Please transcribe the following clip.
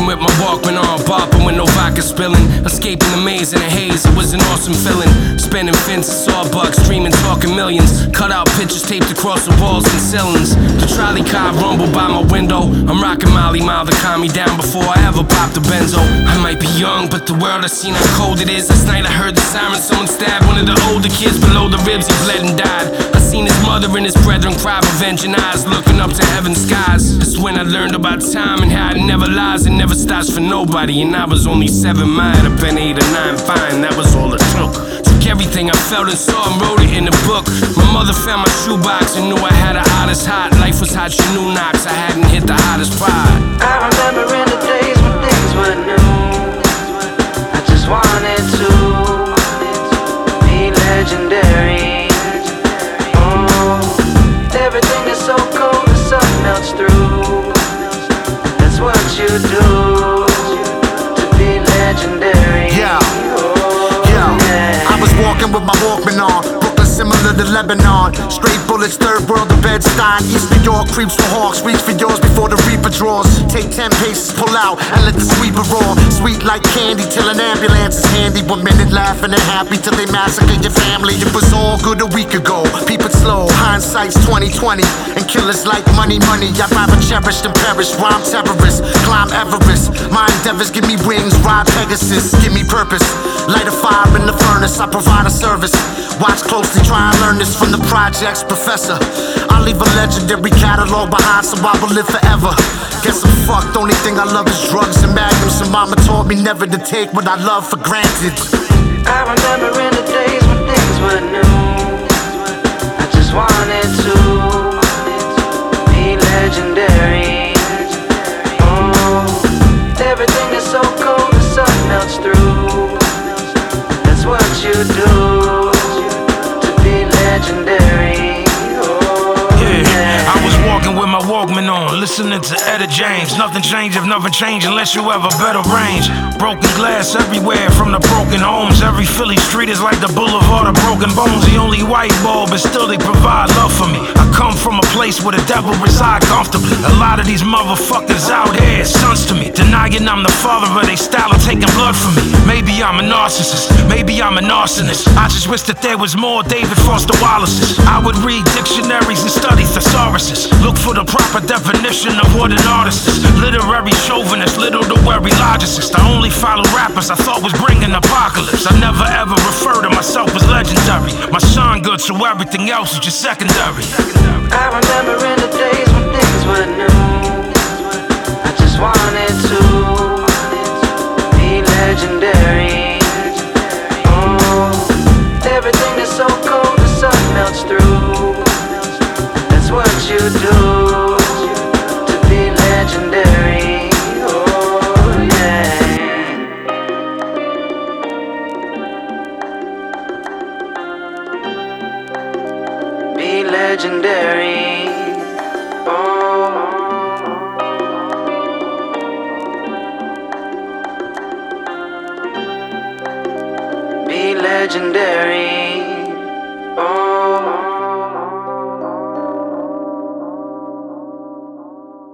walking with my Walkman on, bopping with no vodka spilling, escaping the maze in a haze. It was an awesome feeling. Spinning fences, saw bugs, dreaming, talking millions. Cut out pictures taped across the walls and ceilings. The trolley car rumbled by my window. I'm rocking Molly Mile to calm me down before I ever popped a benzo. I might be young, but the world has seen how cold it is. Last night I heard the siren, someone stabbed one of the older kids below the ribs. He bled and died. I seen his mother and his brethren cry, revenging eyes looking up to heaven's skies. That's when I learned about time and how it never lies, it never stops for nobody. And I was only 7, might have been 8 or 9, fine, that was all it took. Took everything I felt and saw and wrote it in a book. My mother found my shoebox and knew I had the hottest hot. Life was hot, she knew knocks, I hadn't hit the hottest pride. I remember in the days when things were new, I just wanted to be legendary. Everything is so cold, the sun melts through. That's what you do to be legendary. Yeah. I was walking with my Walkman on, Brooklyn similar to Lebanon. Straight bullets, third world to Bed-Stuy. East New York creeps for hawks, reach for yours before the reaper draws. Take 10 paces, pull out, and let the sweeper roar. Sweet like candy till an ambulance is handy. 1 minute laughing and happy till they massacre your family. It was all good a week ago, peep it slow. Hindsight's 2020, and killers like money. I'd rather cherish than perish. Rhyme terrorist, climb Everest. My endeavors give me wings, ride Pegasus, give me purpose. Light a fire in the furnace, I provide a service. Watch closely, try and learn this from the projects professor. I'll leave a legendary catalog behind, so I will live forever. Guess I'm fucked, only thing I love is drugs and magnums. And mama taught me never to take what I love for granted. I remember in the days when things were new, I just wanted to be legendary. Everything is so cold, the sun melts through. That's what you do to be legendary. I was walking with my Walkman on, listening to Etta James. Nothing changed if nothing changed unless you have a better range. Broken glass everywhere from the broken homes. Every Philly street is like the boulevard of broken bones. The only white ball, but still they provide love for me. I come from a place where the devil reside comfortably. A lot of these motherfuckers out here, sons to me, denying I'm the father of their style of taking blood from me. Maybe I'm a narcissist, maybe I'm an arsonist. I just wish that there was more David Foster Wallaces. I would read dictionaries and study thesauruses. Look for the proper definition of what an artist is. Literary chauvinist, little to worry logicist. I only follow rappers I thought was bringing apocalypse. I never ever refer to myself as legendary. My son good, so everything else is just secondary. I remember in the days when things were new, I just wanted to be legendary. Everything is so cold, the sun melts through. That's what you do to be legendary. Be legendary. Be legendary.